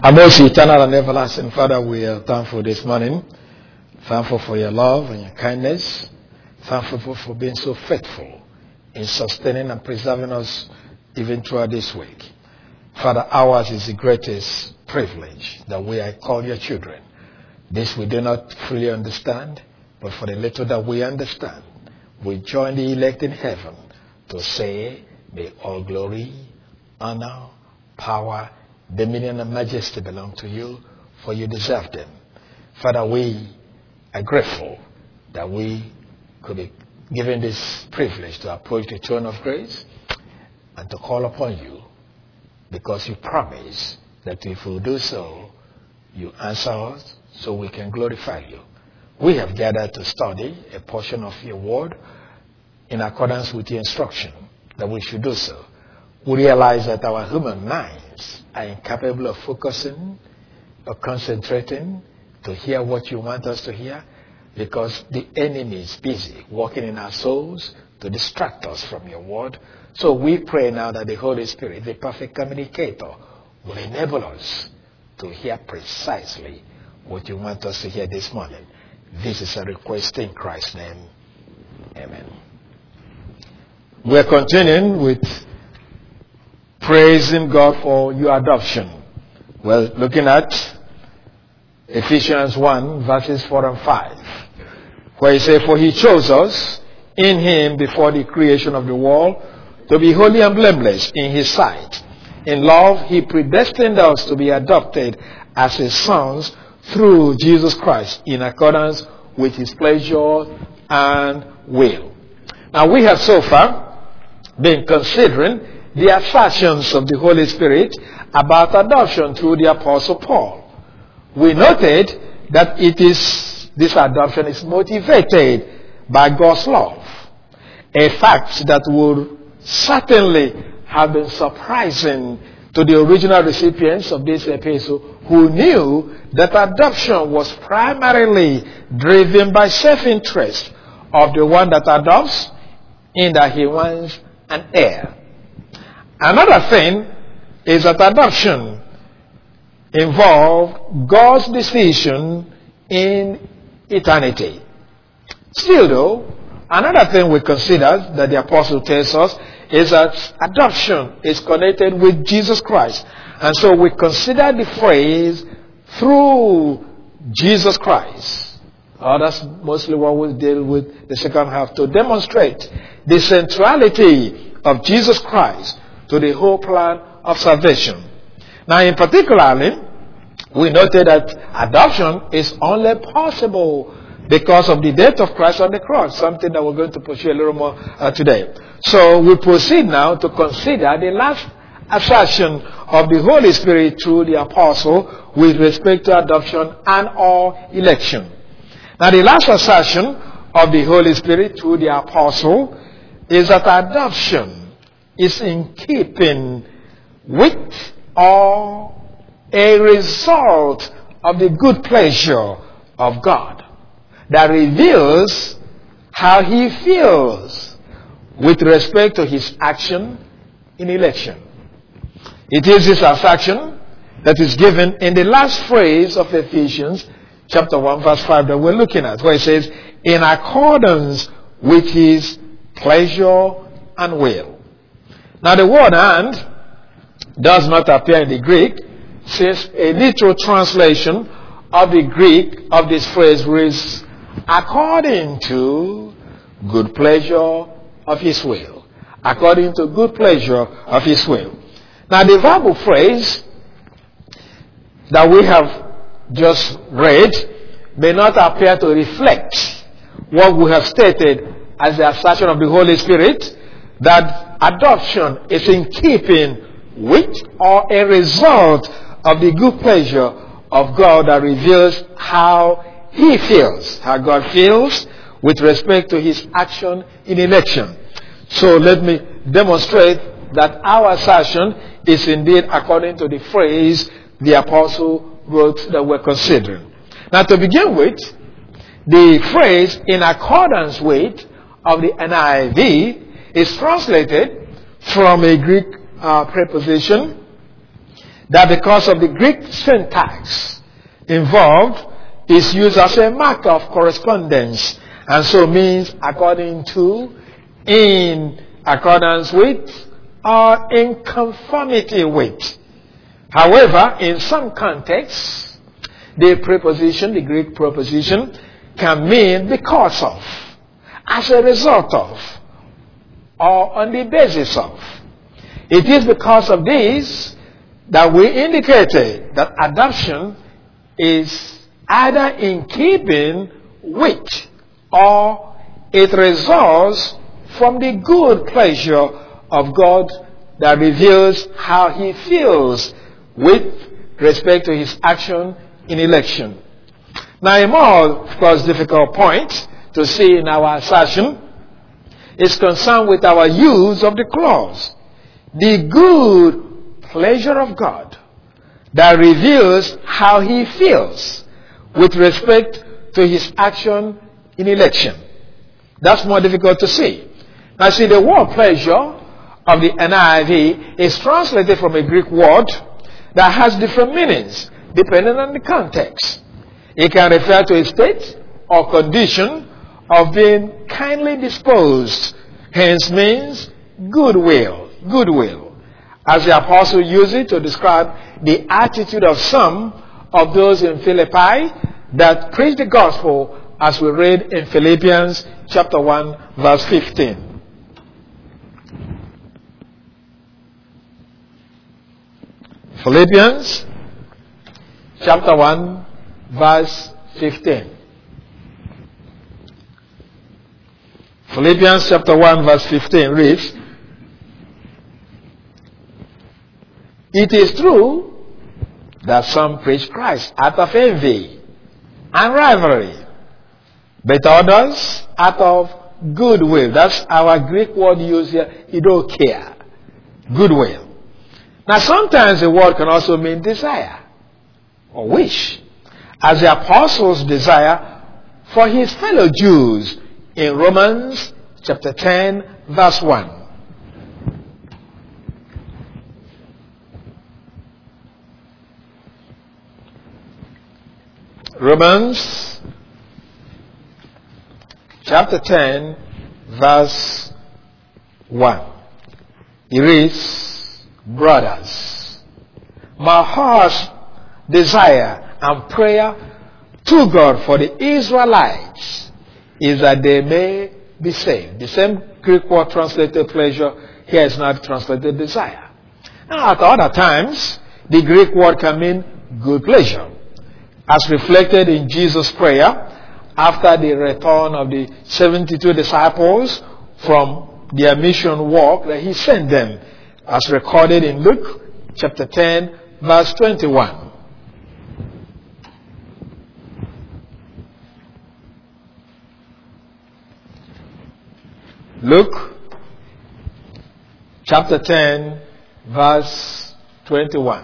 Our most eternal and everlasting Father, we are thankful this morning. Thankful for your love and your kindness. Thankful for being so faithful in sustaining and preserving us even throughout this week. Father, ours is the greatest privilege that we are called your children. This we do not fully understand, but for the little that we understand, we join the elect in heaven to say, may all glory, honor, power, dominion and majesty belong to you, for you deserve them. Father, we are grateful that we could be given this privilege to approach the throne of grace and to call upon you, because you promise that if we do so, you answer us so we can glorify you. We have gathered to study a portion of your word in accordance with your instruction that we should do so. We realize that our human minds are incapable of focusing or concentrating to hear what you want us to hear, because the enemy is busy working in our souls to distract us from your word. So we pray now that the Holy Spirit, the perfect communicator, will enable us to hear precisely what you want us to hear this morning. This is a request in Christ's name. Amen. We're continuing with praising God for your adoption. Well, looking at Ephesians 1, verses 4 and 5, where he says, for he chose us in him before the creation of the world to be holy and blameless in his sight. In love, he predestined us to be adopted as his sons through Jesus Christ, in accordance with his pleasure and will. Now, we have so far been considering the assertions of the Holy Spirit about adoption through the Apostle Paul. We noted that this adoption is motivated by God's love, a fact that would certainly have been surprising to the original recipients of this epistle, who knew that adoption was primarily driven by self-interest of the one that adopts, in that he wants an heir. Another thing is that adoption involved God's decision in eternity. Still though, another thing we consider that the apostle tells us is that adoption is connected with Jesus Christ. And so we consider the phrase through Jesus Christ. That's mostly what we'll deal with the second half, to demonstrate the centrality of Jesus Christ to the whole plan of salvation. Now, in particularly, we noted that adoption is only possible because of the death of Christ on the cross, something that we're going to pursue a little more today. So we proceed now to consider the last assertion of the Holy Spirit through the apostle with respect to adoption and or election. Now, the last assertion of the Holy Spirit through the apostle is that adoption is in keeping with or a result of the good pleasure of God that reveals how he feels with respect to his action in election. It is this assertion that is given in the last phrase of Ephesians chapter 1 verse 5 that we're looking at, where it says, in accordance with his pleasure and will. Now, the word "and" does not appear in the Greek, since a literal translation of the Greek of this phrase reads, according to good pleasure of his will. According to good pleasure of his will. Now, the verbal phrase that we have just read may not appear to reflect what we have stated as the assertion of the Holy Spirit, that adoption is in keeping with or a result of the good pleasure of God that reveals how he feels, how God feels with respect to his action in election. So let me demonstrate that our assertion is indeed according to the phrase the apostle wrote that we're considering. Now, to begin with, the phrase in accordance with of the NIV is translated from a Greek preposition that because of the Greek syntax involved, is used as a mark of correspondence, and so means according to, in accordance with, or in conformity with. However, in some contexts, the Greek preposition, can mean because of, as a result of, or on the basis of. It is because of this that we indicated that adoption is either in keeping with, or it results from the good pleasure of God that reveals how He feels with respect to His action in election. Now, a more, of course, difficult point to see in our assertion is concerned with our use of the clause, the good pleasure of God that reveals how He feels with respect to His action in election. That's more difficult to see. Now, see, the word pleasure of the NIV is translated from a Greek word that has different meanings depending on the context. It can refer to a state or condition of being kindly disposed, hence means goodwill. As the apostle used it to describe the attitude of some of those in Philippi that preach the gospel, as we read in Philippians chapter 1 verse 15. Philippians chapter 1 verse 15. Philippians chapter 1 verse 15 reads, "It is true that some preach Christ out of envy and rivalry, but others out of goodwill." That's our Greek word used here, idokia, goodwill. Now, sometimes the word can also mean desire or wish, as the apostles' desire for his fellow Jews in Romans chapter 10 verse 1. Romans chapter 10 verse 1. It reads, "Brothers, my heart's desire and prayer to God for the Israelites is that they may be saved." The same Greek word translated pleasure here is not translated desire. Now, at other times, the Greek word can mean good pleasure, as reflected in Jesus' prayer after the return of the 72 disciples from their mission walk that he sent them, as recorded in Luke chapter 10 verse 21. Luke chapter 10 verse 21.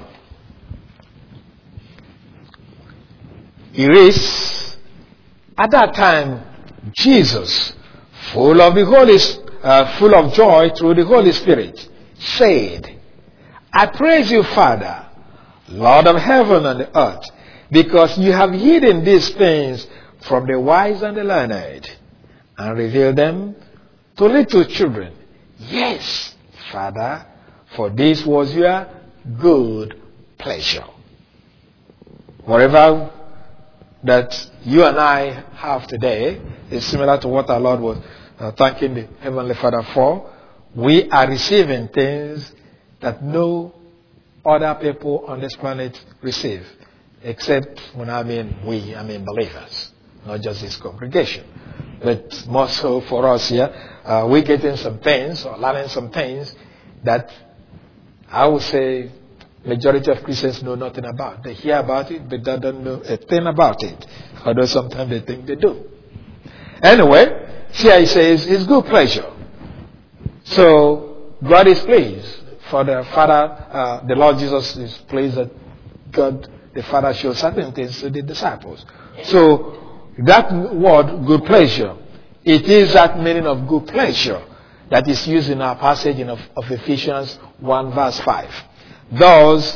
It reads, "At that time, Jesus, full of joy through the Holy Spirit, said, I praise you, Father, Lord of heaven and the earth, because you have hidden these things from the wise and the learned, and revealed them to little children. Yes, Father, for this was your good pleasure." Whatever that you and I have today is similar to what our Lord was thanking the Heavenly Father for. We are receiving things that no other people on this planet receive, except when I mean believers, not just this congregation. But more so for us here, we're getting some things or learning some things that I would say majority of Christians know nothing about. They hear about it, but they don't know a thing about it. Although sometimes they think they do. Anyway, here he says, "His good pleasure." So, God is pleased. For the Father, the Lord Jesus is pleased that God, the Father, shows certain things to the disciples. So, that word, good pleasure, it is that meaning of good pleasure that is used in our passage of Ephesians 1 verse 5. Thus,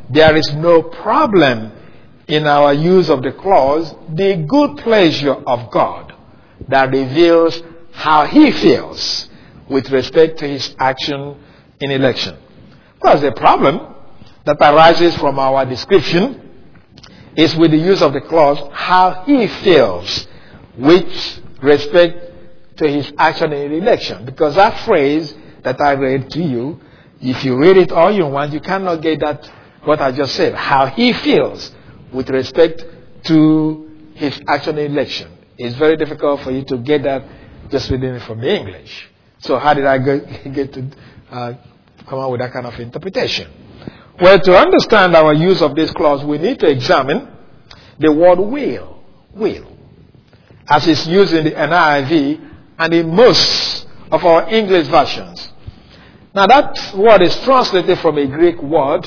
there is no problem in our use of the clause, the good pleasure of God, that reveals how he feels with respect to his action in election. Of course, the problem that arises from our description is with the use of the clause, how he feels with respect to his action in election. Because that phrase that I read to you, if you read it all you want, you cannot get that, what I just said, how he feels with respect to his action in election. It's very difficult for you to get that just reading it from the English. So how did I get to come up with that kind of interpretation? Well, to understand our use of this clause, we need to examine the word will. Will. As it's used in the NIV and in most of our English versions. Now that word is translated from a Greek word,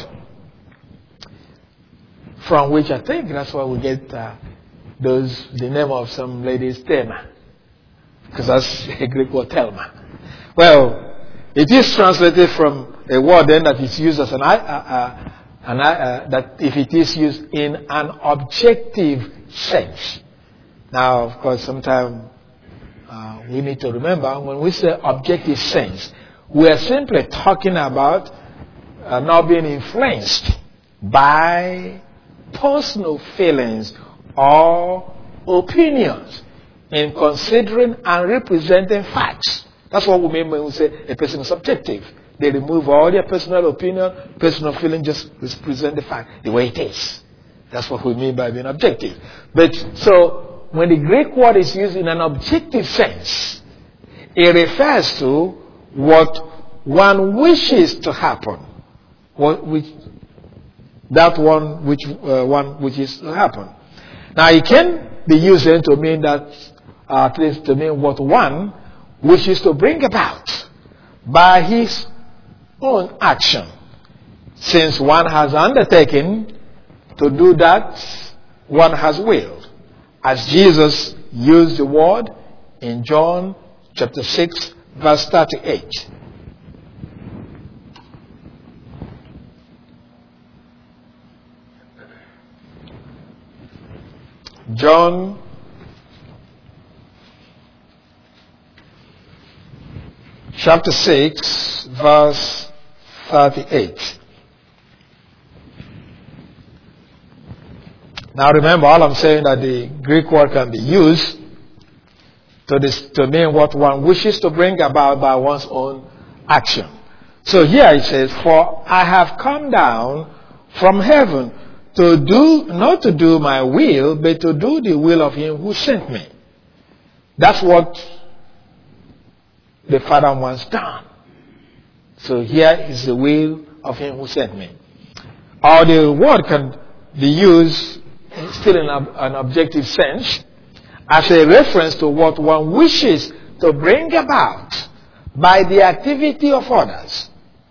from which I think that's why we get the name of some lady's Thelma. Because that's a Greek word, Thelma. Well, it is translated from a word then that is used as that if it is used in an objective sense. Now, of course, sometimes we need to remember when we say objective sense, we are simply talking about not being influenced by personal feelings or opinions in considering and representing facts. That's what we mean when we say a person is subjective. They remove all their personal opinion, personal feeling, just present the fact the way it is. That's what we mean by being objective. But so when the Greek word is used in an objective sense, it refers to what one wishes to happen. One which is to happen. Now it can be used then to mean that, at least to mean what one wishes to bring about by his own action, since one has undertaken to do that one has willed, as Jesus used the word in John chapter 6 verse 38. John chapter 6 verse 38. Now remember, all I'm saying that the Greek word can be used to mean what one wishes to bring about by one's own action. So here it says, "For I have come down from heaven to do, not to do my will, but to do the will of him who sent me." That's what the Father wants done. So here is the will of him who sent me. Or the word can be used still in an objective sense as a reference to what one wishes to bring about by the activity of others.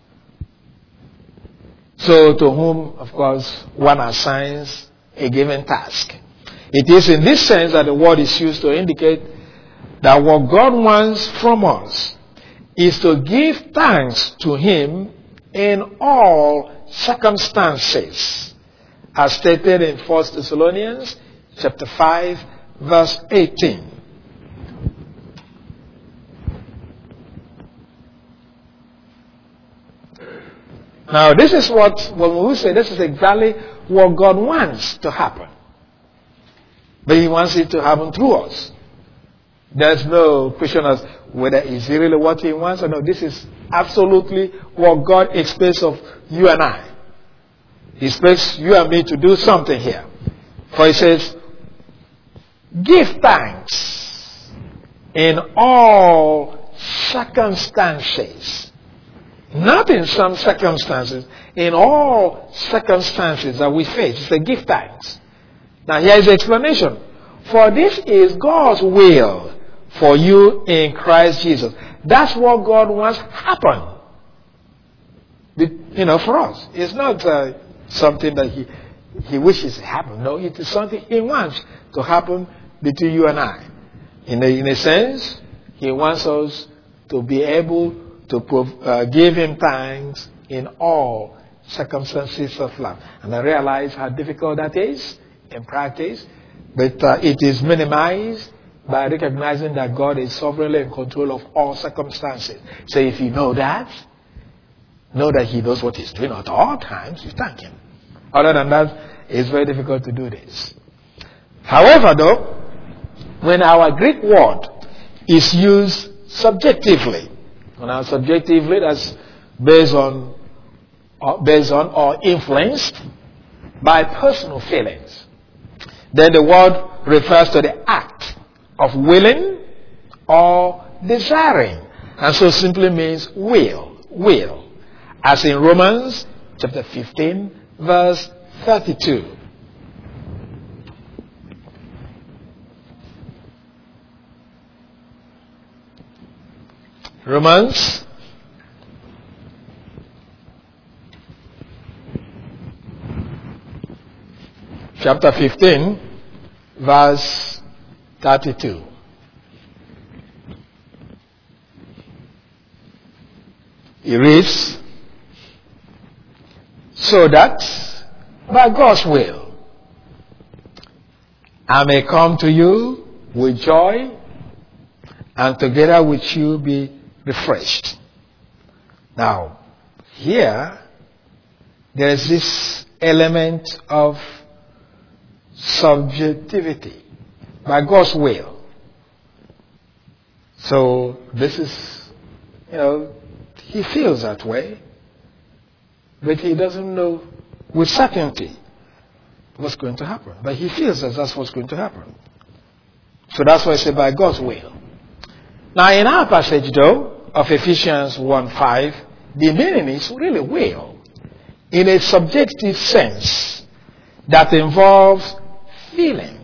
So to whom, of course, one assigns a given task. It is in this sense that the word is used to indicate that what God wants from us is to give thanks to him in all circumstances, as stated in 1 Thessalonians chapter 5 verse 18. Now this is what, when we say this is exactly what God wants to happen. But he wants it to happen through us. There's no question as whether it's really what he wants or no. This is absolutely what God expects of you and I. He expects you and me to do something here. For he says, give thanks in all circumstances. Not in some circumstances. In all circumstances that we face. He said, give thanks. Now here is the explanation. For this is God's will for you in Christ Jesus. That's what God wants happen. For us. It's not something that he wishes to happen. No, it is something he wants to happen between you and I. In a sense, he wants us to be able to give him thanks in all circumstances of life. And I realize how difficult that is in practice, but it is minimized by recognizing that God is sovereignly in control of all circumstances. So if you know that He knows what He's doing at all times, you thank Him. Other than that, it's very difficult to do this. However, though, when our Greek word is used subjectively, and subjectively that's based on or influenced by personal feelings, then the word refers to the act of willing or desiring, and so simply means will, as in Romans chapter 15 verse 32. Romans chapter 15 verse 32. It reads, so that by God's will I may come to you with joy and together with you be refreshed. Now, here there is this element of subjectivity. By God's will. So this is, He feels that way, but He doesn't know with certainty what's going to happen. But He feels that that's what's going to happen. So that's why I say by God's will. Now in our passage though, of Ephesians 1:5, the meaning is really will, in a subjective sense that involves feeling.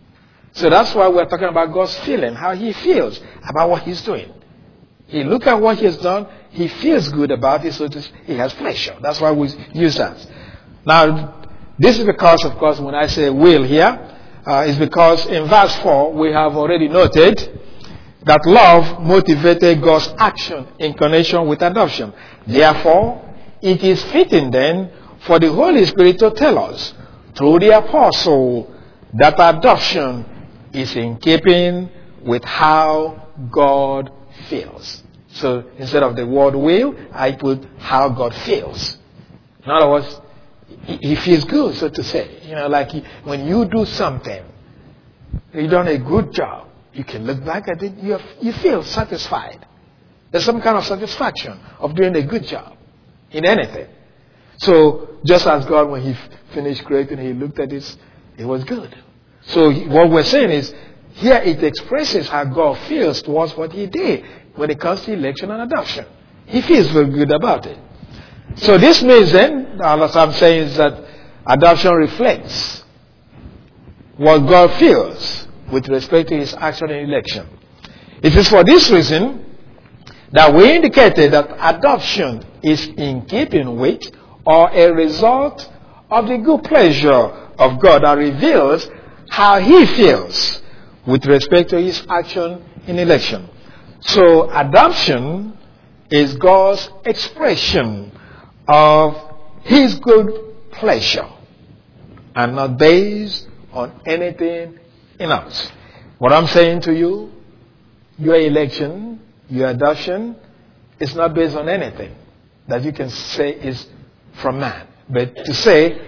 So that's why we're talking about God's feeling, how He feels about what He's doing. He looks at what He has done, He feels good about it, so He has pleasure. That's why we use that. Now, this is because, of course, when I say will here, is because in verse 4, we have already noted that love motivated God's action in connection with adoption. Therefore, it is fitting then for the Holy Spirit to tell us through the apostle that adoption is in keeping with how God feels. So instead of the word will, I put how God feels. In other words, He feels good, so to say. Like when you do something, you've done a good job, you can look back at it, you feel satisfied. There's some kind of satisfaction of doing a good job in anything. So just as God, when He finished creating, He looked at it, it was good. So what we're saying is, here it expresses how God feels towards what He did when it comes to election and adoption. He feels very good about it. So this means then, what I'm saying is that adoption reflects what God feels with respect to His action in election. It is for this reason that we indicated that adoption is in keeping with or a result of the good pleasure of God that reveals how He feels with respect to His action in election. So adoption is God's expression of His good pleasure and not based on anything in us. What I'm saying to you, your election, your adoption, is not based on anything that you can say is from man. But to say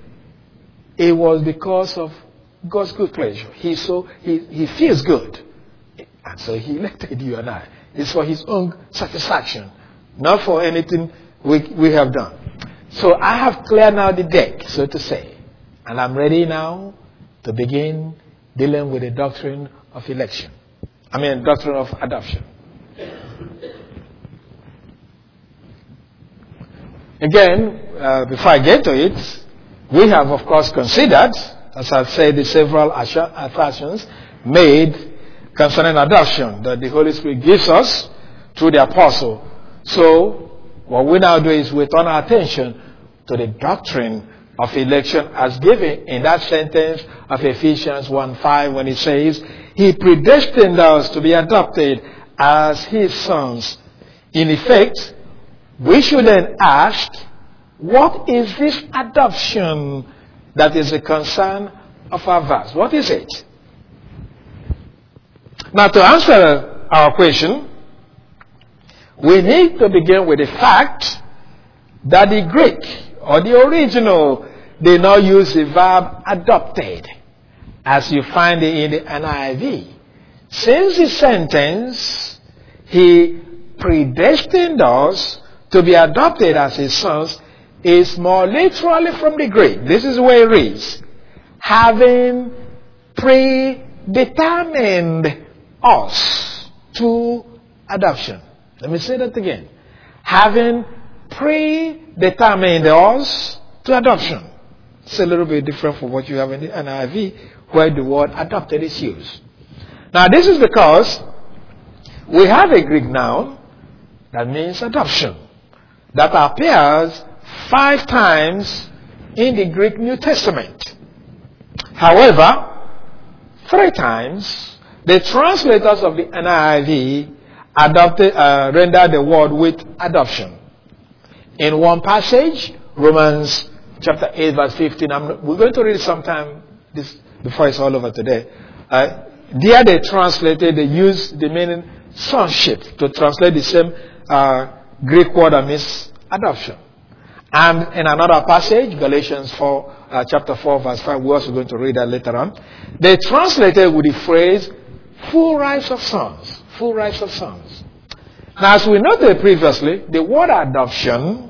it was because of God's good pleasure. He feels good. And so He elected you and I. It's for His own satisfaction, not for anything we have done. So I have cleared now the deck, so to say. And I'm ready now to begin dealing with the doctrine of election. Doctrine of adoption. Again, before I get to it, we have, of course, considered, as I've said, the several assertions made concerning adoption that the Holy Spirit gives us through the apostle. So, what we now do is we turn our attention to the doctrine of election as given in that sentence of Ephesians 1:5 when it says, He predestined us to be adopted as His sons. In effect, we should then ask, What is this adoption that is a concern of our verse? What is it? Now, to answer our question, we need to begin with the fact that the Greek or the original did not use the verb adopted as you find it in the NIV. Since the sentence, He predestined us to be adopted as His sons, is more literally from the Greek. This is where it reads, having predetermined us to adoption. Let me say that again. Having predetermined us to adoption. It's a little bit different from what you have in the NIV, where the word adopted is used. Now, this is because we have a Greek noun that means adoption that appears 5 times in the Greek New Testament. However, 3 times the translators of the NIV rendered the word with adoption. In one passage, Romans chapter 8 verse 15, we're going to read it sometime before it's all over today. There they used the meaning sonship to translate the same Greek word that means adoption. And in another passage, Galatians chapter 4 verse 5, we're also going to read that later on. They translated with the phrase, full rights of sons. Full rights of sons. Now, as we noted previously, the word adoption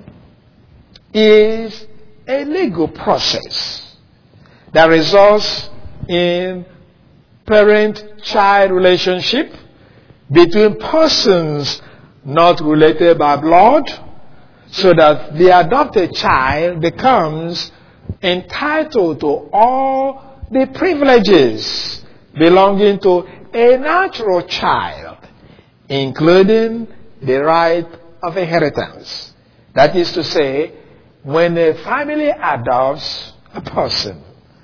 is a legal process that results in parent-child relationship between persons not related by blood, so that the adopted child becomes entitled to all the privileges belonging to a natural child, including the right of inheritance. That is to say, when a family adopts a person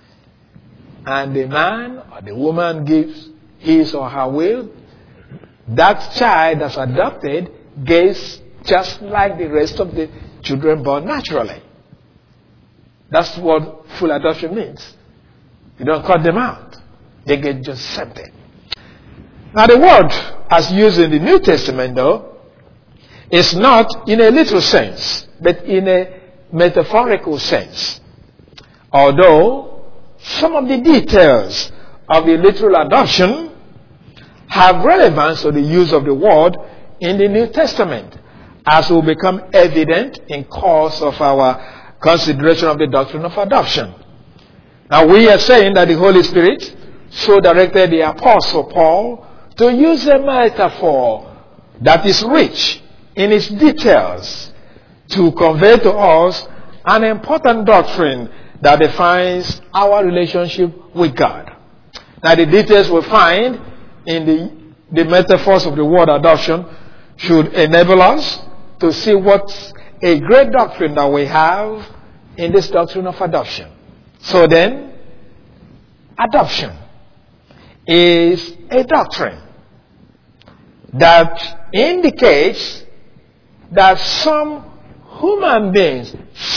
and the man or the woman gives his or her will, that child that's adopted gets just like the rest of the children born naturally. That's what full adoption means. You don't cut them out. They get just accepted. Now, the word as used in the New Testament, though, is not in a literal sense, but in a metaphorical sense. Although some of the details of the literal adoption have relevance to the use of the word in the New Testament, as will become evident in course of our consideration of the doctrine of adoption. Now, we are saying that the Holy Spirit so directed the Apostle Paul to use a metaphor that is rich in its details to convey to us an important doctrine that defines our relationship with God. Now, the details we find in the metaphors of the word adoption should enable us to see what's a great doctrine that we have in this doctrine of adoption. So then, adoption is a doctrine that indicates that some human beings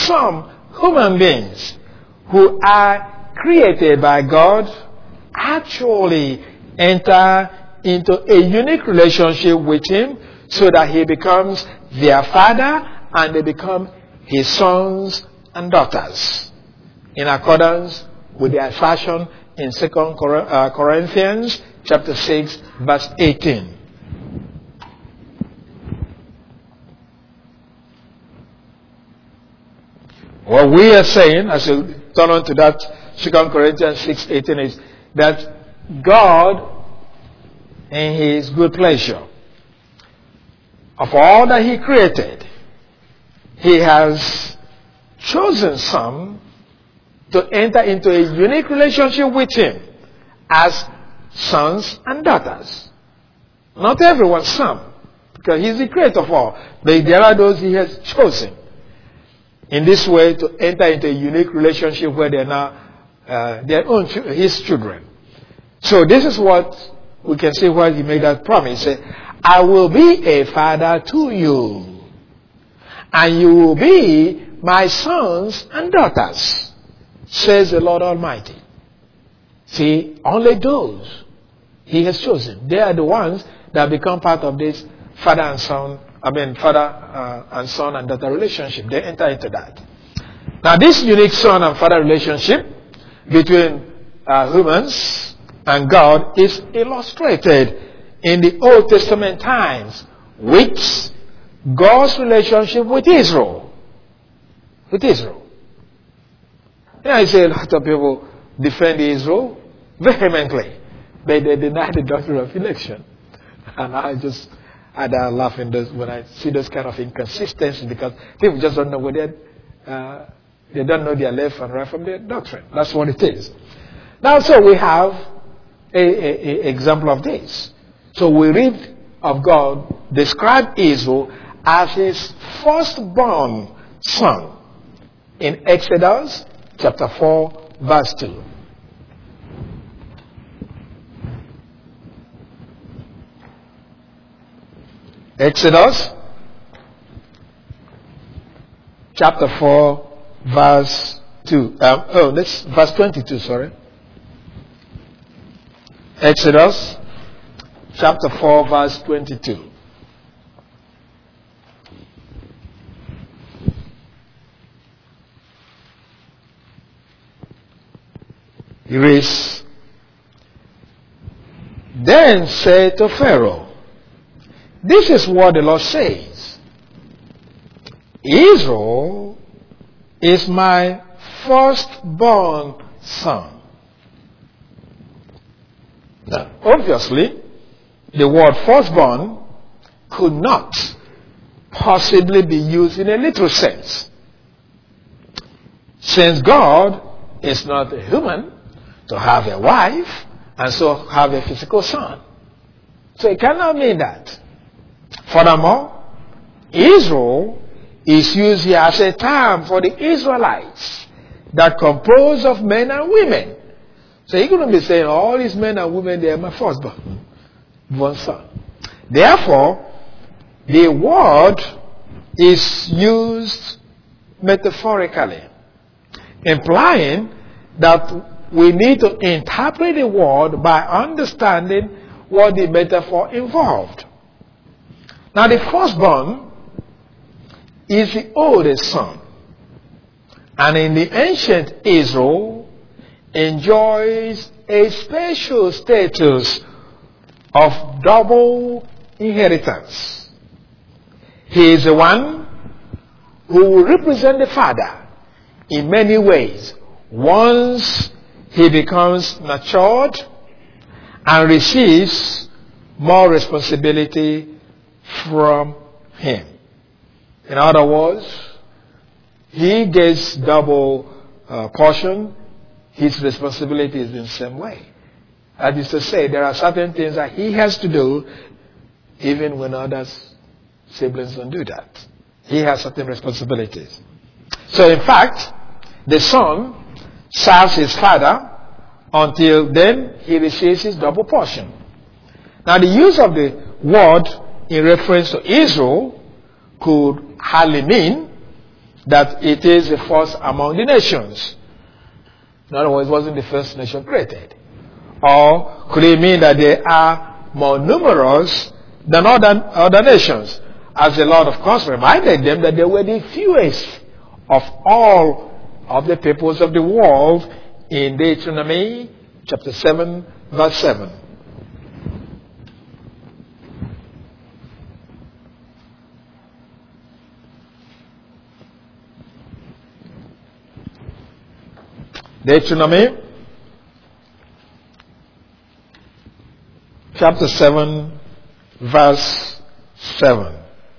who are created by God actually enter into a unique relationship with Him, so that He becomes their father and they become His sons and daughters, in accordance with the assertion in 2 Corinthians chapter 6 verse 18. What we are saying, as you turn on to that 2 Corinthians 6:18, is that God, in His good pleasure, of all that He created, He has chosen some to enter into a unique relationship with Him as sons and daughters. Not everyone, some, because He's the creator of all. But there are those He has chosen in this way to enter into a unique relationship where they are now His children. So this is what we can say where He made that promise. He said, I will be a father to you, and you will be my sons and daughters, says the Lord Almighty. See, only those He has chosen. They are the ones that become part of this father and son and daughter relationship. They enter into that. Now, this unique son and father relationship between humans and God is illustrated in the Old Testament times with God's relationship with Israel. With Israel. I say a lot of people defend Israel vehemently, but they deny the doctrine of election. And I laugh when I see those kind of inconsistencies, because people just don't know whether they don't know their left and right from their doctrine. That's what it is. Now, so we have a example of this. So we read of God describe Israel as his firstborn son in Exodus chapter 4, verse 2. Exodus chapter 4, verse 2. Verse 22, sorry. Exodus chapter 4, verse 22. It reads, "Then said to Pharaoh, this is what the Lord says. Israel is my firstborn son." Now, obviously, the word firstborn could not possibly be used in a literal sense, since God is not a human to have a wife and so have a physical son. So it cannot mean that. Furthermore, Israel is used here as a term for the Israelites that compose of men and women. So you couldn't be saying all these men and women, they are my firstborn son. Therefore, the word is used metaphorically, implying that we need to interpret the word by understanding what the metaphor involved. Now, the firstborn is the oldest son, and in the ancient Israel enjoys a special status of double inheritance. He is the one who will represent the father in many ways once he becomes matured and receives more responsibility from him. In other words, he gets double portion. His responsibility is in the same way. That is to say, there are certain things that he has to do even when others, siblings, don't do that. He has certain responsibilities. So in fact, the son serves his father until then he receives his double portion. Now, the use of the word in reference to Israel could hardly mean that it is the first among the nations. In other words, it wasn't the first nation created. Or could it mean that they are more numerous than other nations? As the Lord, of course, reminded them that they were the fewest of all of the peoples of the world in Deuteronomy chapter 7, verse 7. Deuteronomy chapter 7, verse 7.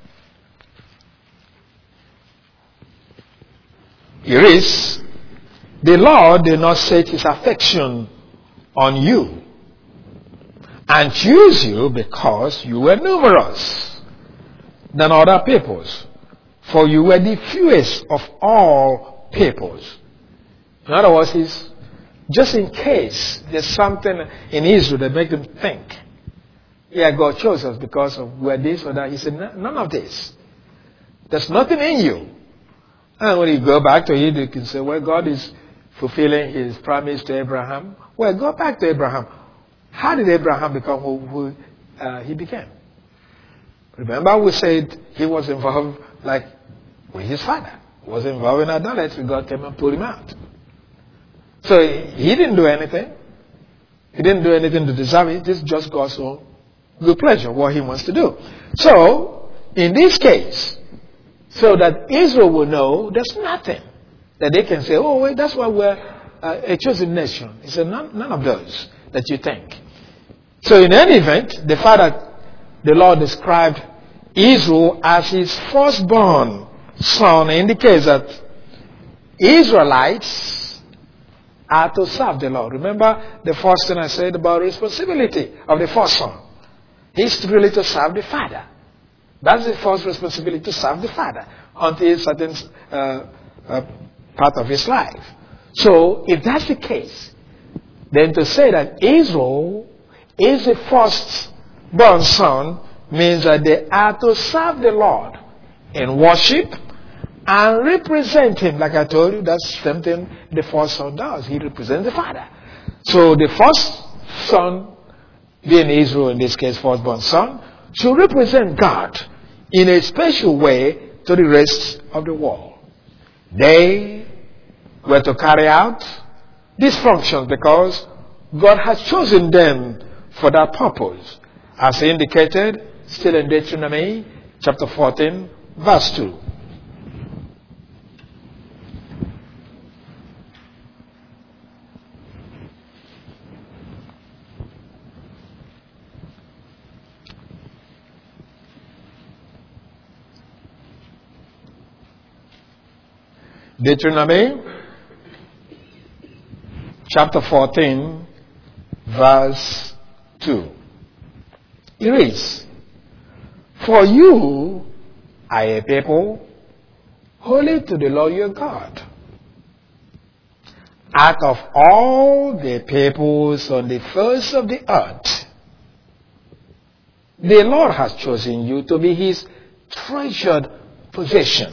It is, "The Lord did not set his affection on you and choose you because you were numerous than other peoples, for you were the fewest of all peoples." In other words, he's, just in case there's something in Israel that makes them think, yeah, God chose us because of we're this or that. He said, none of this. There's nothing in you And when you go back to it, you can say, well, God is fulfilling his promise to Abraham. Well, go back to Abraham. How did Abraham become who he became? Remember, we said he was involved with his father. He was involved in idolatry. God came and pulled him out. So he didn't do anything. He didn't do anything to deserve it. This is just God's own good pleasure, what he wants to do. So, in this case, so that Israel will know there's nothing that they can say, oh, wait, that's why we're a chosen nation. He said, none of those that you think. So, in any event, the fact that the Lord described Israel as his firstborn son indicates that Israelites are to serve the Lord. Remember the first thing I said about responsibility of the first son. He's really to serve the father. That's the first responsibility, to serve the father until a certain part of his life. So if that's the case, then to say that Israel is the firstborn son means that they are to serve the Lord in worship and represent him. Like I told you, that's something the first son does. He represents the father. So the first son, being Israel in this case, firstborn son, should represent God in a special way to the rest of the world. They were to carry out these functions because God has chosen them for that purpose, as indicated still in Deuteronomy chapter 14, verse 2. Deuteronomy chapter 14, verse 2. It reads, "For you are a people holy to the Lord your God. Out of all the peoples on the face of the earth, the Lord has chosen you to be his treasured possession."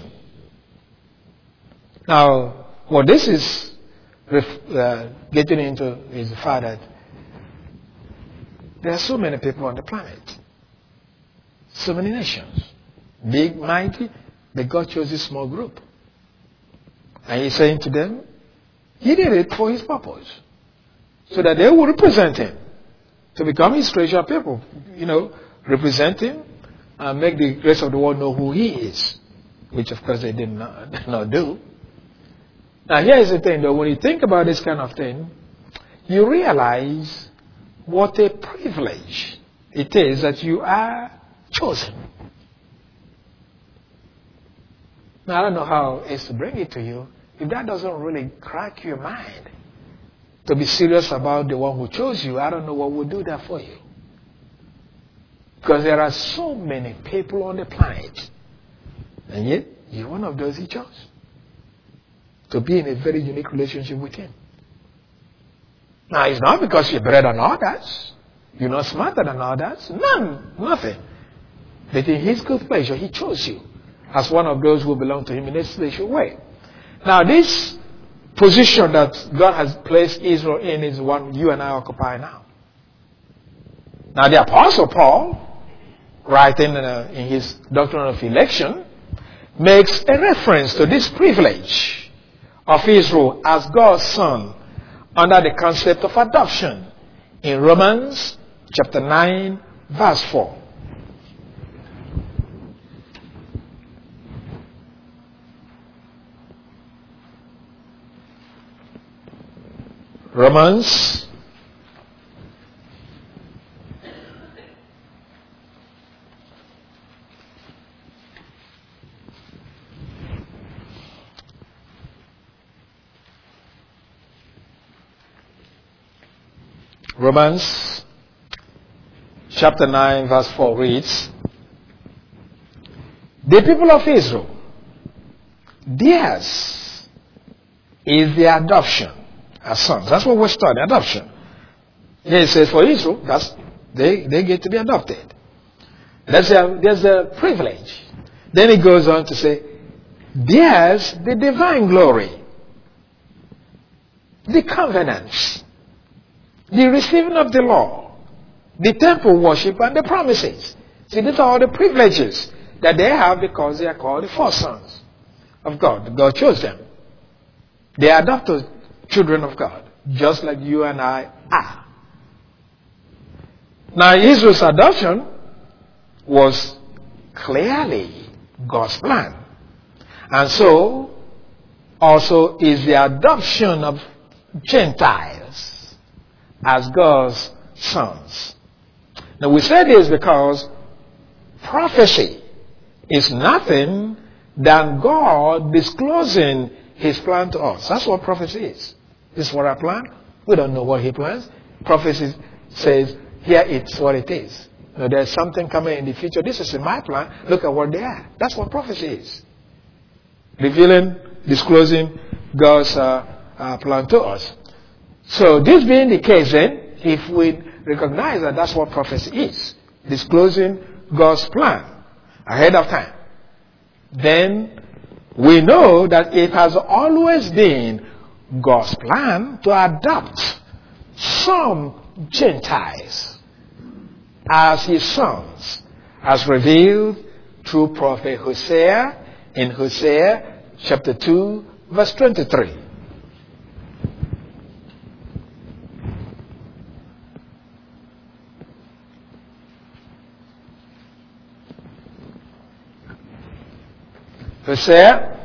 Now, what this is getting into is the fact that there are so many people on the planet, so many nations, big, mighty, but God chose this small group. And he's saying to them, he did it for his purpose, so that they will represent him, to become his treasured people, represent him and make the rest of the world know who he is, which of course they did not do. Now here is the thing though, when you think about this kind of thing, you realize what a privilege it is that you are chosen. Now I don't know how it's to bring it to you. If that doesn't really crack your mind to be serious about the one who chose you, I don't know what will do that for you. Because there are so many people on the planet, and yet you're one of those he chose to be in a very unique relationship with him. Now, it's not because you're better than others. You're not smarter than others. Nothing. But in his good pleasure, he chose you as one of those who belong to him in a special way. Now, this position that God has placed Israel in is one you and I occupy now. Now, the Apostle Paul, writing in his Doctrine of Election, makes a reference to this privilege of Israel as God's son under the concept of adoption in Romans chapter 9, verse 4. Romans chapter 9 verse 4 reads, "The people of Israel, theirs is the adoption as sons." That's what we're studying, adoption. Here it says for Israel, they get to be adopted. There's a privilege. Then it goes on to say, There's the divine glory, the covenants, the receiving of the law, the temple worship, and the promises. See, these are all the privileges that they have because they are called the first sons of God. God chose them. They are adopted children of God, just like you and I are. Now, Israel's adoption was clearly God's plan. And so, also is the adoption of Gentiles as God's sons. Now, we say this because prophecy is nothing than God disclosing His plan to us. That's what prophecy is. This is what I plan. We don't know what He plans. Prophecy says, here it's what it is. Now, there's something coming in the future. This is in my plan. Look at what they are. That's what prophecy is. Revealing, disclosing God's plan to us. So, this being the case then, if we recognize that that's what prophecy is, disclosing God's plan ahead of time, then we know that it has always been God's plan to adopt some Gentiles as His sons, as revealed through Prophet Hosea in Hosea chapter 2, verse 23. Hosea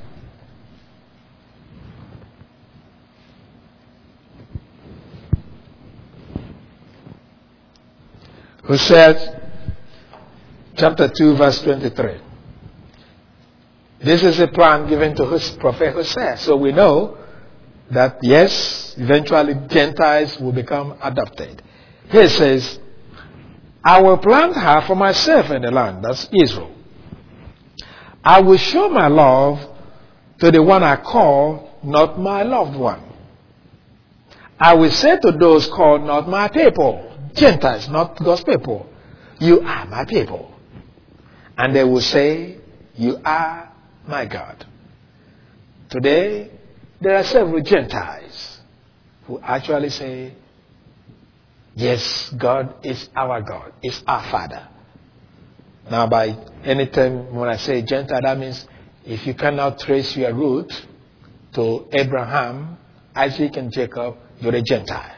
chapter 2, verse 23. This is a plan given to Prophet Hosea. So we know that, yes, eventually Gentiles will become adopted. Here it says, I will plant her for myself in the land. That's Israel. I will show my love to the one I call not my loved one. I will say to those called not my people, Gentiles, not God's people, you are my people. And they will say, you are my God. Today, there are several Gentiles who actually say, yes, God is our God, is our Father. Now, by any time when I say Gentile, that means if you cannot trace your root to Abraham, Isaac, and Jacob, you're a Gentile.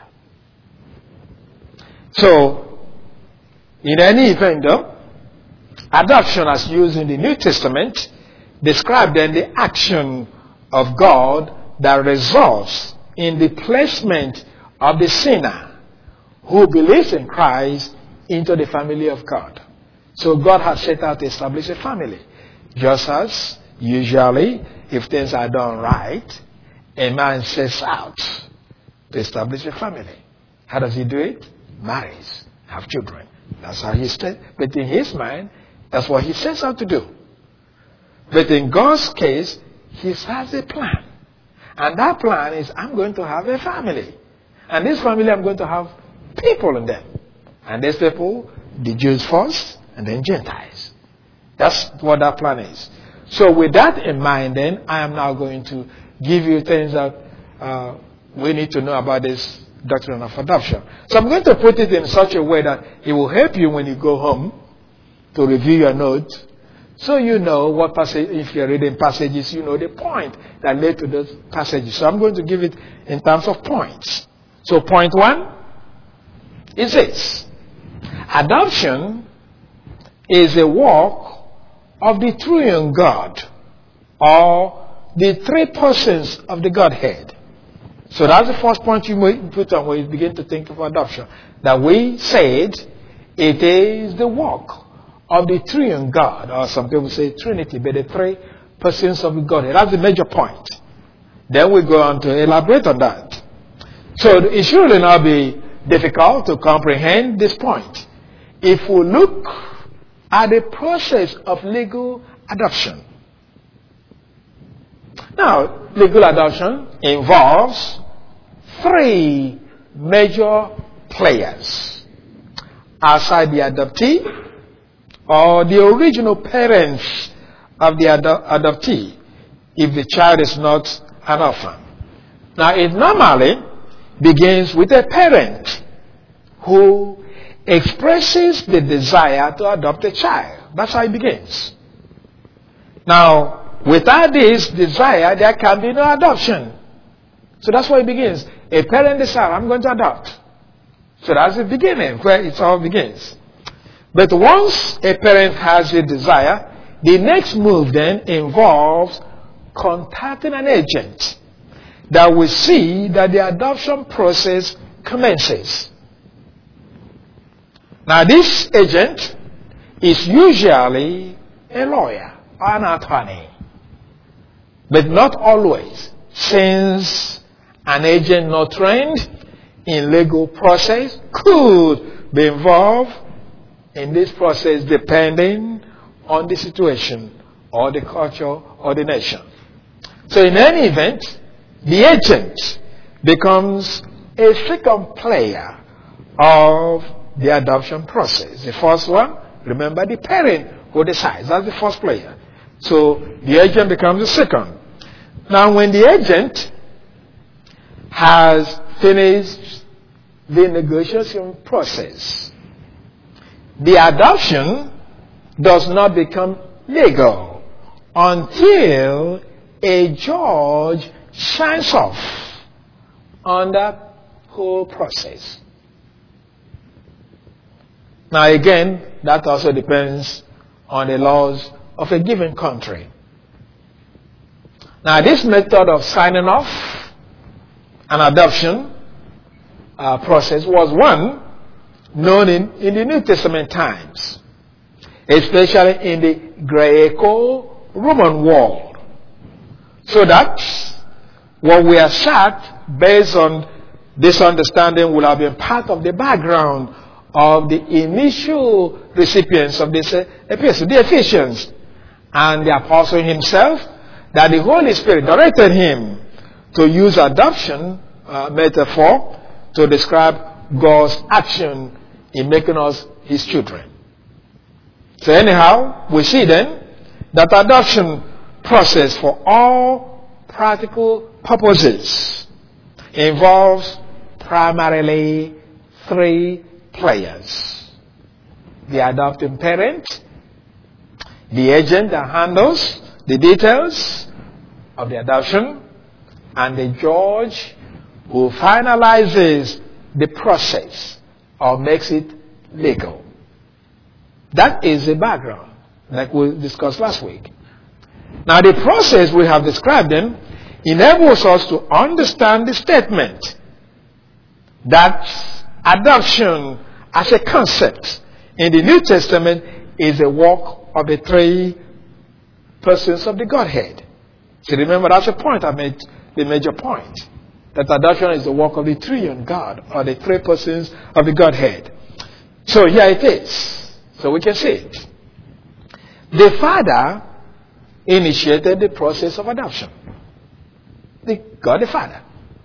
So, in any event though, adoption as used in the New Testament describes then the action of God that results in the placement of the sinner who believes in Christ into the family of God. So God has set out to establish a family. Just as usually, if things are done right, a man sets out to establish a family. How does he do it? Marries, have children. That's how he said. But in his mind, that's what he sets out to do. But in God's case, He has a plan. And that plan is, I'm going to have a family. And this family, I'm going to have people in them. And these people, the Jews first, and then Gentiles. That's what that plan is. So with that in mind, then, I am now going to give you things that we need to know about this doctrine of adoption. So I'm going to put it in such a way that it will help you when you go home to review your notes. So you know what passage, if you're reading passages, you know the point that led to those passages. So I'm going to give it in terms of points. So point 1 is this. Adoption is a work of the triune God, or the three persons of the Godhead. So that's the first point you put on when you begin to think of adoption. That we said it is the work of the triune God, or some people say Trinity, but the three persons of the Godhead. That's the major point. Then we go on to elaborate on that. So it should really not be difficult to comprehend this point. If we look at the process of legal adoption. Now, legal adoption involves three major players. Outside the adoptee, or the original parents of the adoptee. if the child is not an orphan. Now, it normally begins with a parent who expresses the desire to adopt a child. That's how it begins. Now, without this desire, there can be no adoption. So that's where it begins. A parent decides, I'm going to adopt. So that's the beginning, where it all begins. But once a parent has a desire, the next move then involves contacting an agent that will see that the adoption process commences. Now, this agent is usually a lawyer or an attorney, but not always, since an agent not trained in legal process could be involved in this process depending on the situation or the culture or the nation. So in any event, the agent becomes a second player of the adoption process. The first one, remember, the parent who decides. That's the first player. So the agent becomes the second. Now when the agent has finished the negotiation process, the adoption does not become legal until a judge signs off on that whole process. Now again, that also depends on the laws of a given country. Now this method of signing off an adoption process was one known in the New Testament times, especially in the Greco-Roman world. So that what we are sat based on this understanding will have been part of the background of the initial recipients of this epistle, the Ephesians, and the apostle himself, that the Holy Spirit directed him to use adoption metaphor to describe God's action in making us his children. So anyhow, we see then that adoption process for all practical purposes involves primarily three players: the adopting parent, the agent that handles the details of the adoption, and the judge who finalizes the process or makes it legal. That is the background, like we discussed last week. Now, the process we have described then enables us to understand the statement that adoption as a concept in the New Testament is a work of the three persons of the Godhead. So remember, that's a point I made, the major point, that adoption is the work of the triune God, or the three persons of the Godhead. So here it is. So we can see it. The Father initiated the process of adoption. God the Father.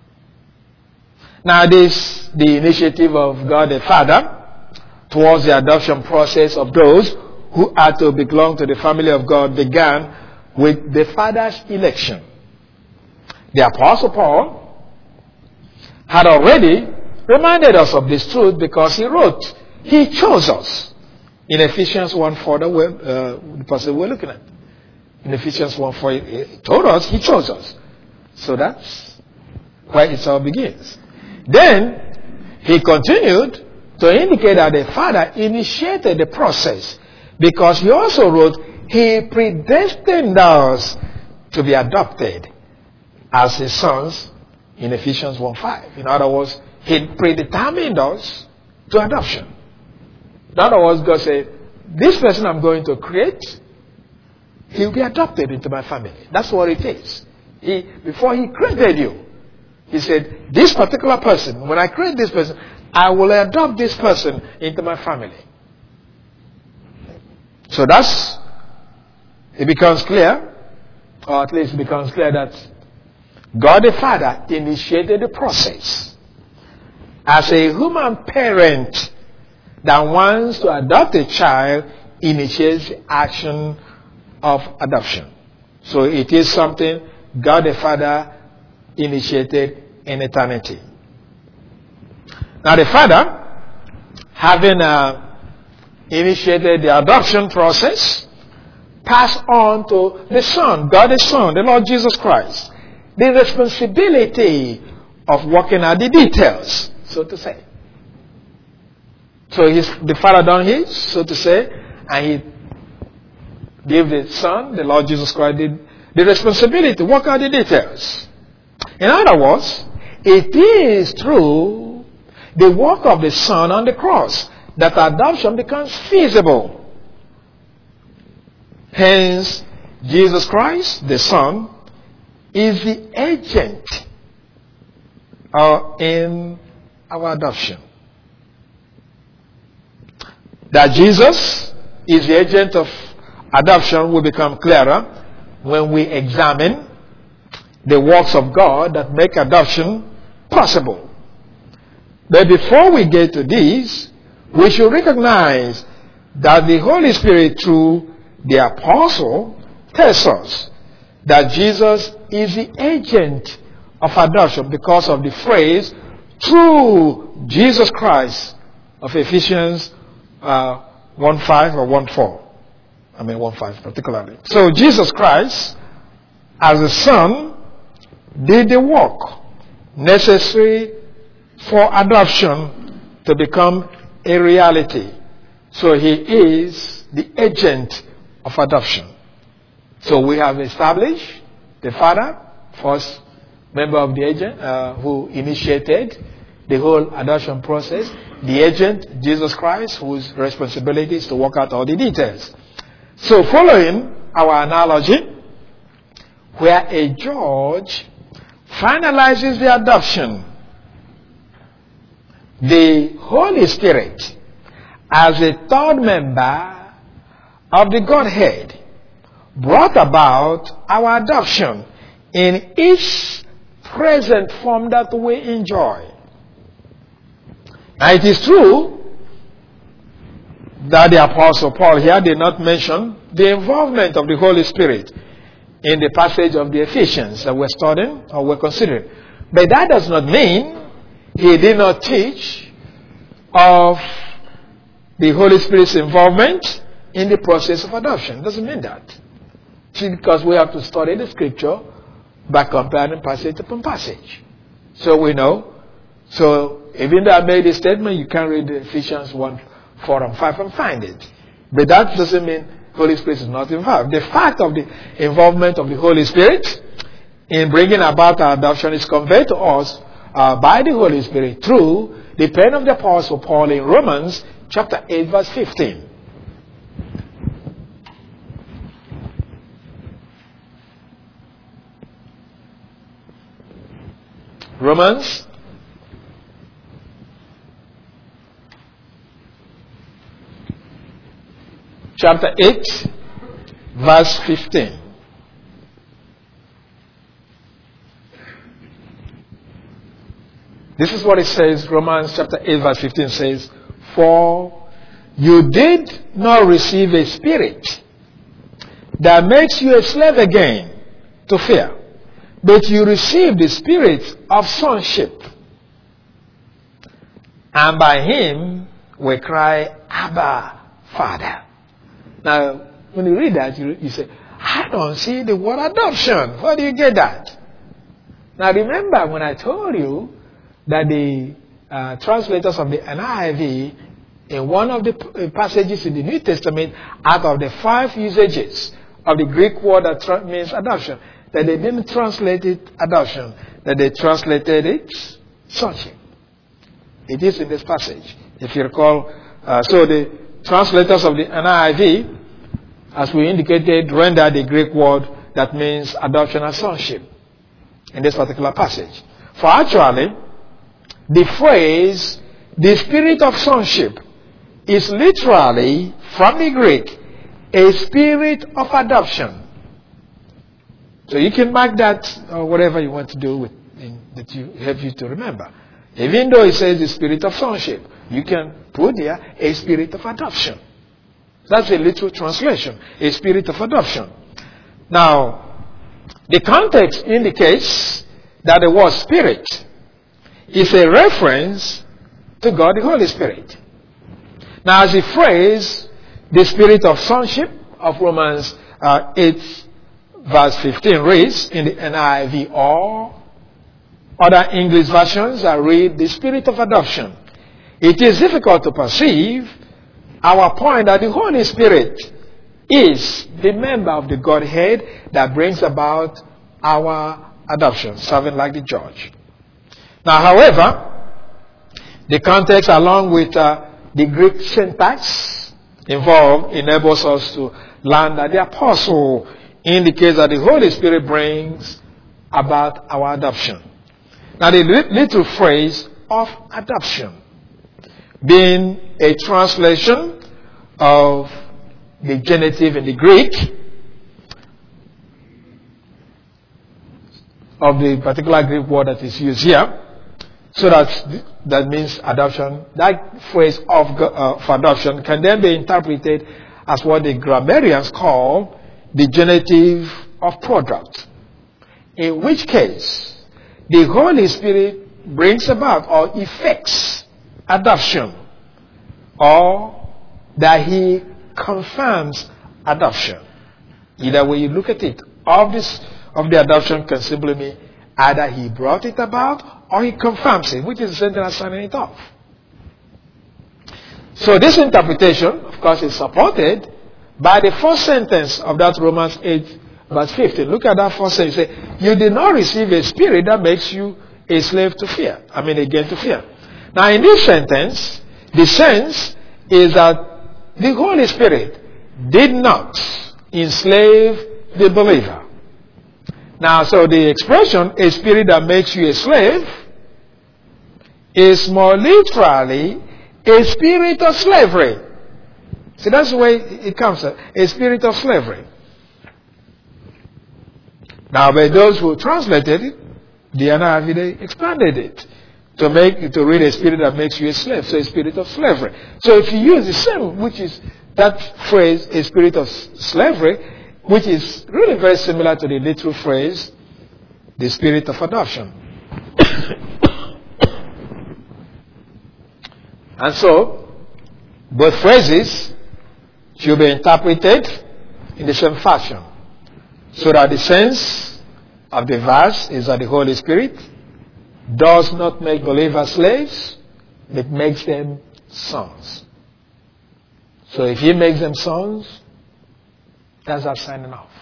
Now the initiative of God the Father towards the adoption process of those who are to belong to the family of God began with the Father's election. The Apostle Paul had already reminded us of this truth because he wrote, he chose us. In Ephesians 1:4, the passage we're looking at. In Ephesians 1:4, he told us he chose us. So that's where it all begins. Then he continued to indicate that the Father initiated the process because he also wrote, he predestined us to be adopted as his sons in Ephesians 1:5. In other words, he predetermined us to adoption. In other words, God said, this person I'm going to create, he'll be adopted into my family. That's what it is. Before he created you, he said, this particular person, when I create this person, I will adopt this person into my family. So it becomes clear, or at least it becomes clear that God the Father initiated the process as a human parent that wants to adopt a child initiates the action of adoption. So it is something God the Father initiated in eternity. Now the Father, having initiated the adoption process, passed on to the Son, God the Son, the Lord Jesus Christ, the responsibility of working out the details, so to say. So the Father done his, so to say, and he gave the Son, the Lord Jesus Christ, the responsibility to work out the details. In other words, it is through the work of the Son on the cross that adoption becomes feasible. Hence, Jesus Christ, the Son, is the agent in our adoption. That Jesus is the agent of adoption will become clearer when we examine the works of God that make adoption possible. But before we get to this, we should recognize that the Holy Spirit, through the apostle, tells us that Jesus is the agent of adoption because of the phrase, through Jesus Christ, of Ephesians 1:5 or 1:4. 1:5 particularly. So Jesus Christ, as the Son, did the work necessary for adoption to become a reality. So he is the agent of adoption. So we have established the Father, first member of the agent, who initiated the whole adoption process. The agent, Jesus Christ, whose responsibility is to work out all the details. So following our analogy, where a judge finalizes the adoption, the Holy Spirit, as a third member of the Godhead, brought about our adoption in its present form that we enjoy. Now it is true that the Apostle Paul here did not mention the involvement of the Holy Spirit in the passage of the Ephesians that we're studying or we're considering. But that does not mean he did not teach of the Holy Spirit's involvement in the process of adoption. It doesn't mean that. Because we have to study the scripture by comparing passage upon passage. So we know. So even though I made a statement, you can read Ephesians 1:4 and 5 and find it. But that doesn't mean Holy Spirit is not involved. The fact of the involvement of the Holy Spirit in bringing about our adoption is conveyed to us by the Holy Spirit through the pen of the Apostle Paul in Romans chapter 8 verse 15. Romans chapter 8 verse 15. This is what it says. Romans chapter 8 verse 15 says, "For you did not receive a spirit that makes you a slave again to fear, but you received the spirit of sonship. And by him we cry, Abba, Father." Now, when you read that, you say, I don't see the word adoption. Where do you get that? Now, remember when I told you that the translators of the NIV, in one of the passages in the New Testament, out of the 5 usages of the Greek word that means adoption, that they didn't translate it adoption, that they translated it sonship. It is in this passage, if you recall. So the translators of the NIV, as we indicated, render the Greek word that means adoption as sonship in this particular passage. For actually, the phrase, the spirit of sonship, is literally, from the Greek, a spirit of adoption. So you can mark that or whatever you want to do with that you help you to remember. Even though it says the spirit of sonship, you can put there a spirit of adoption. That's a literal translation, a spirit of adoption. Now, The context indicates that the word Spirit is a reference to God the Holy Spirit. Now, as the phrase, the Spirit of Sonship of Romans 8 verse 15 reads in the NIV, or other English versions I read, the Spirit of Adoption. It is difficult to perceive our point that the Holy Spirit is the member of the Godhead that brings about our adoption, serving like the judge. Now, however, the context along with the Greek syntax involved enables us to learn that the apostle indicates that the Holy Spirit brings about our adoption. Now, the little phrase of adoption being a translation of the genitive in the Greek of the particular Greek word that is used here. So that means adoption. That phrase of adoption can then be interpreted as what the grammarians call the genitive of product. In which case, the Holy Spirit brings about or effects adoption, or that He confirms adoption. Either way you look at it, of the adoption can simply mean either He brought it about or He confirms it, which is the same thing as signing it off. So this interpretation, of course, is supported by the first sentence of that Romans 8 verse 15. Look at that first sentence. It says, you did not receive a spirit that makes you a slave to fear. Again to fear. Now in this sentence, the sense is that the Holy Spirit did not enslave the believer. Now, so the expression, a spirit that makes you a slave, is more literally a spirit of slavery. See, that's the way it comes, a spirit of slavery. Now, by those who translated it, the NIV, they expanded it to read a spirit that makes you a slave, so a spirit of slavery. So if you use the same, which is that phrase, a spirit of slavery, which is really very similar to the literal phrase, the spirit of adoption. And so, both phrases should be interpreted in the same fashion, so that the sense of the verse is that the Holy Spirit does not make believers slaves, it makes them sons. So if He makes them sons, that's our signing off.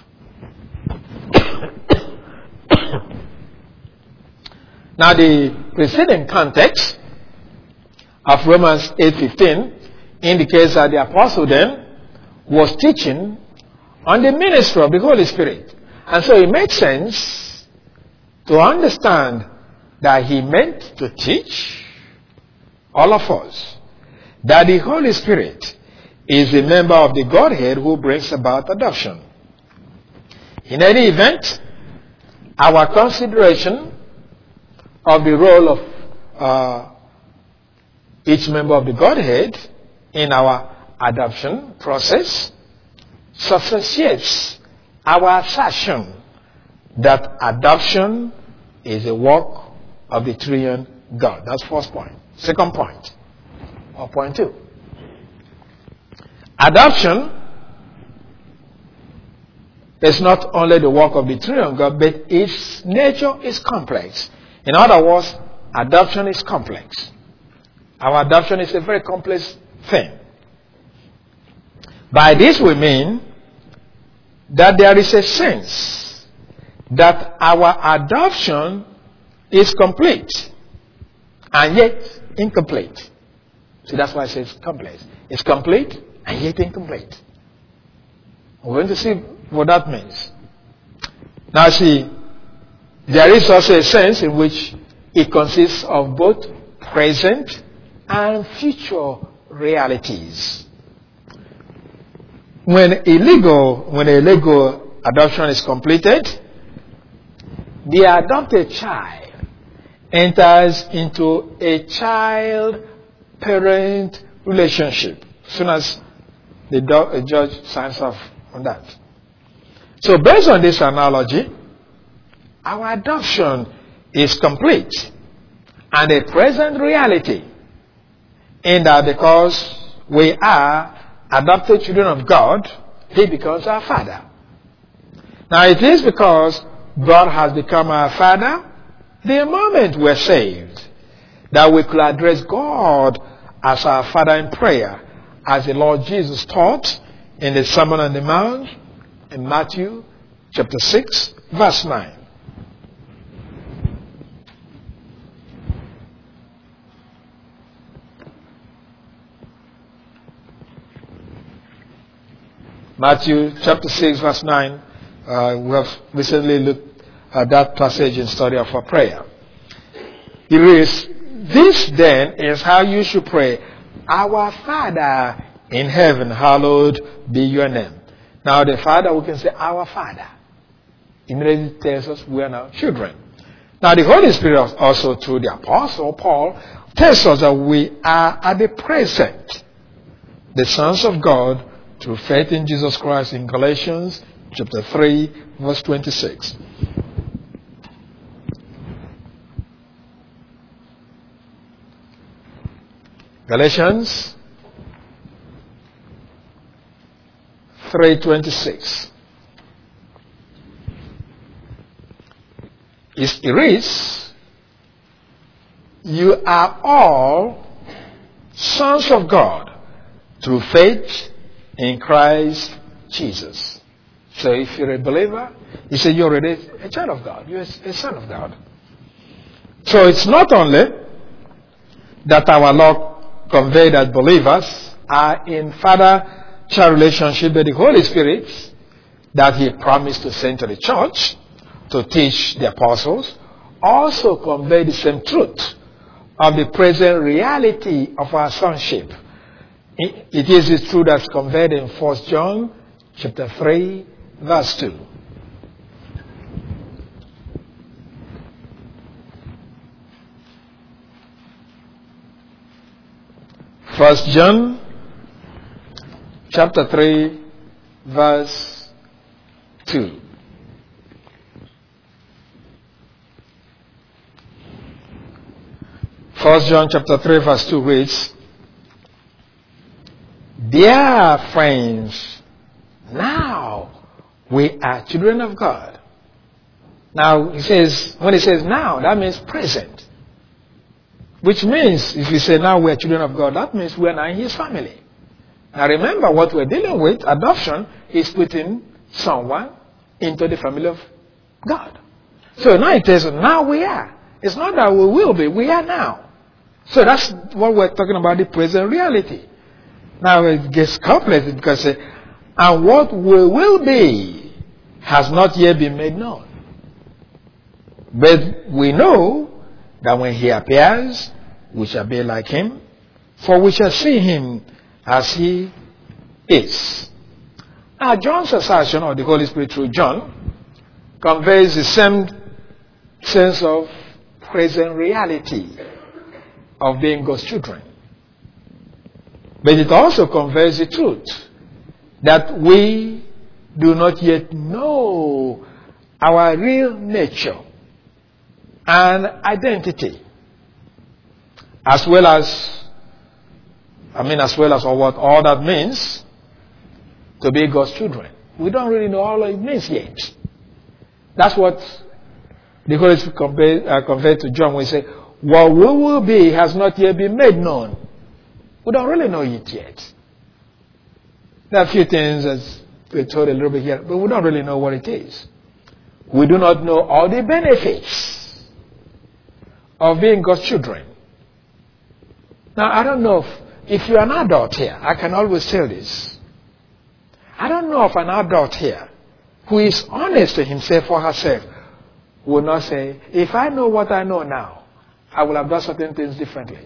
Now the preceding context of Romans 8:15 indicates that the apostle then was teaching on the ministry of the Holy Spirit. And so it makes sense to understand that he meant to teach all of us that the Holy Spirit is a member of the Godhead who brings about adoption. In any event, our consideration of the role of each member of the Godhead in our adoption process substantiates our assertion that adoption is a work of the triune God. That's first point. Second point, or point 2. Adoption is not only the work of the triune God, but its nature is complex. In other words, adoption is complex. Our adoption is a very complex thing. By this we mean that there is a sense that our adoption is complete and yet incomplete. See, that's why I say it's complex. It's complete and yet incomplete. We're going to see what that means. Now see, there is also a sense in which it consists of both present and future realities. When a legal adoption is completed, the adopted child enters into a child-parent relationship as soon as the judge signs off on that. So based on this analogy, our adoption is complete and a present reality, in that because we are adopted children of God, He becomes our Father. Now it is because God has become our Father the moment we're saved that we could address God as our Father in prayer, as the Lord Jesus taught in the Sermon on the Mount in Matthew chapter 6 verse 9. Matthew chapter 6 verse 9. We have recently looked at that passage in study of our prayer. It reads, "This then is how you should pray. Our Father in heaven, hallowed be your name." Now the Father, we can say our Father. Immediately tells us we are now children. Now the Holy Spirit also through the Apostle Paul tells us that we are at the present the sons of God through faith in Jesus Christ in Galatians chapter 3 verse 26. Galatians 3:26. It reads, "You are all sons of God through faith in Christ Jesus." So if you're a believer, you say you're already a child of God. You're a son of God. So it's not only that our Lord conveyed that believers are in father-child relationship with the Holy Spirit that He promised to send to the church to teach the apostles also convey the same truth of the present reality of our sonship. It is the truth that's conveyed in 1 John chapter 3 verse 2. First John chapter 3 verse 2. First John chapter 3 verse 2 reads, "Dear friends, now we are children of God." Now when he says now, that means present. Which means, if you say now we are children of God, that means we are now in His family. Now remember, what we're dealing with, adoption, is putting someone into the family of God. So now it says, now we are. It's not that we will be, we are now. So that's what we're talking about, the present reality. Now it gets complicated because, and what we will be has not yet been made known. But we know that when He appears, we shall be like Him, for we shall see Him as He is. Now, John's assertion of the Holy Spirit through John conveys the same sense of present reality of being God's children. But it also conveys the truth that we do not yet know our real nature and identity, as well as what all that means to be God's children. We don't really know all it means yet. That's what the Holy Spirit conveyed to John when he said, what we will be has not yet been made known. We don't really know it yet. There are a few things as we told a little bit here, but we don't really know what it is. We do not know all the benefits of being God's children. Now, I don't know if you're an adult here, I can always tell this. I don't know of an adult here who is honest to himself or herself will not say, if I know what I know now, I will have done certain things differently.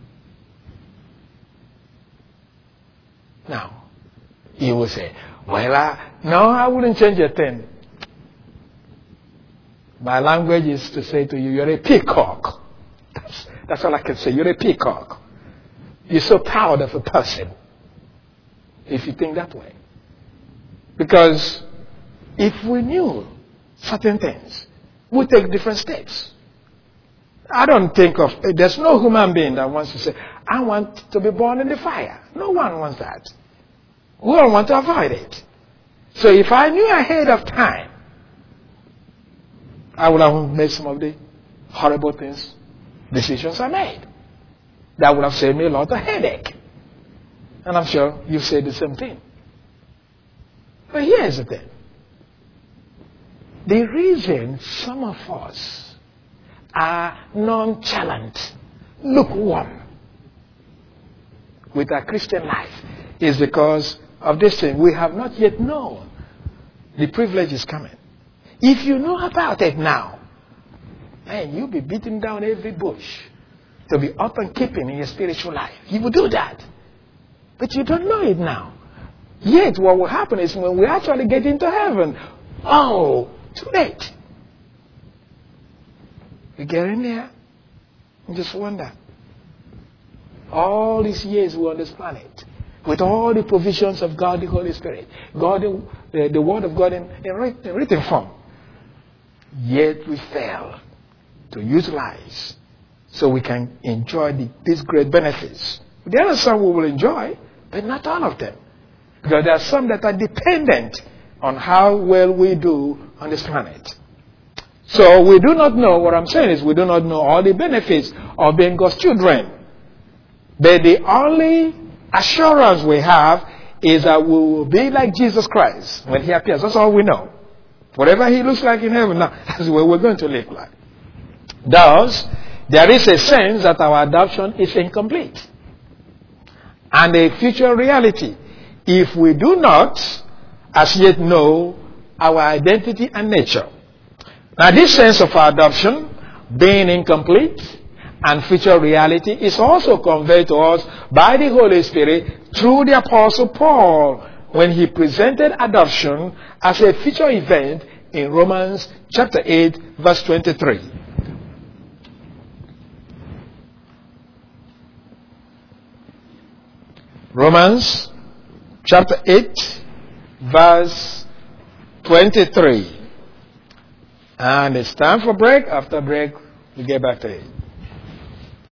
Now, you will say, well, no, I wouldn't change a thing. My language is to say to you, you're a peacock. That's all I can say. You're a peacock. You're so proud of a person if you think that way. Because if we knew certain things, we take different steps. I don't think of, there's no human being that wants to say, I want to be born in the fire. No one wants that. We all want to avoid it. So if I knew ahead of time, I would have made some of the horrible decisions I made. That would have saved me a lot of headache. And I'm sure you say the same thing. But here's the thing. The reason some of us are nonchalant, lukewarm with our Christian life is because of this thing. We have not yet known the privilege is coming. If you know about it now, man, you'll be beating down every bush to be up and keeping in your spiritual life. You will do that. But you don't know it now. Yet what will happen is when we actually get into heaven, oh, too late. You get in there and just wonder. All these years we're on this planet, with all the provisions of God, the Holy Spirit, God, the Word of God in written form, yet we fail to utilize so we can enjoy these great benefits. There are some we will enjoy, but not all of them. Because there are some that are dependent on how well we do on this planet. So we do not know, what I'm saying is we do not know all the benefits of being God's children. But the only assurance we have is that we will be like Jesus Christ when He appears. That's all we know. Whatever He looks like in heaven, now, that's where we're going to live like. Thus, there is a sense that our adoption is incomplete. And a future reality, if we do not as yet know our identity and nature. Now, this sense of our adoption being incomplete and future reality is also conveyed to us by the Holy Spirit through the Apostle Paul when he presented adoption as a future event in Romans chapter 8, verse 23. Romans chapter 8, verse 23. And it's time for break. After break, we get back to it.